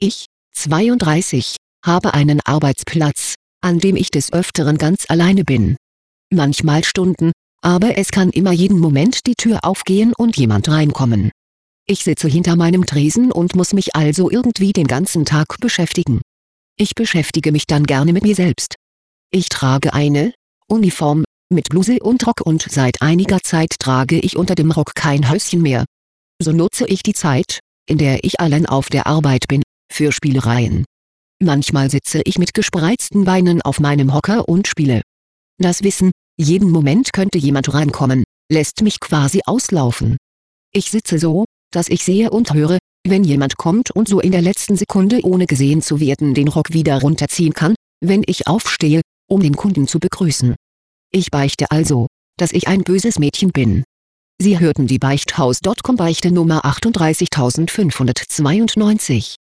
Ich, 32, habe einen Arbeitsplatz, an dem ich des Öfteren ganz alleine bin. Manchmal Stunden, aber es kann immer jeden Moment die Tür aufgehen und jemand reinkommen. Ich sitze hinter meinem Tresen und muss mich also irgendwie den ganzen Tag beschäftigen. Ich beschäftige mich dann gerne mit mir selbst. Ich trage eine Uniform mit Bluse und Rock und seit einiger Zeit trage ich unter dem Rock kein Höschen mehr. So nutze ich die Zeit, in der ich allein auf der Arbeit bin, für Spielereien. Manchmal sitze ich mit gespreizten Beinen auf meinem Hocker und spiele. Das Wissen, jeden Moment könnte jemand reinkommen, lässt mich quasi auslaufen. Ich sitze so, dass ich sehe und höre, wenn jemand kommt und so in der letzten Sekunde ohne gesehen zu werden den Rock wieder runterziehen kann, wenn ich aufstehe, um den Kunden zu begrüßen. Ich beichte also, dass ich ein böses Mädchen bin. Sie hörten die Beichthaus.com Beichte Nummer 38592.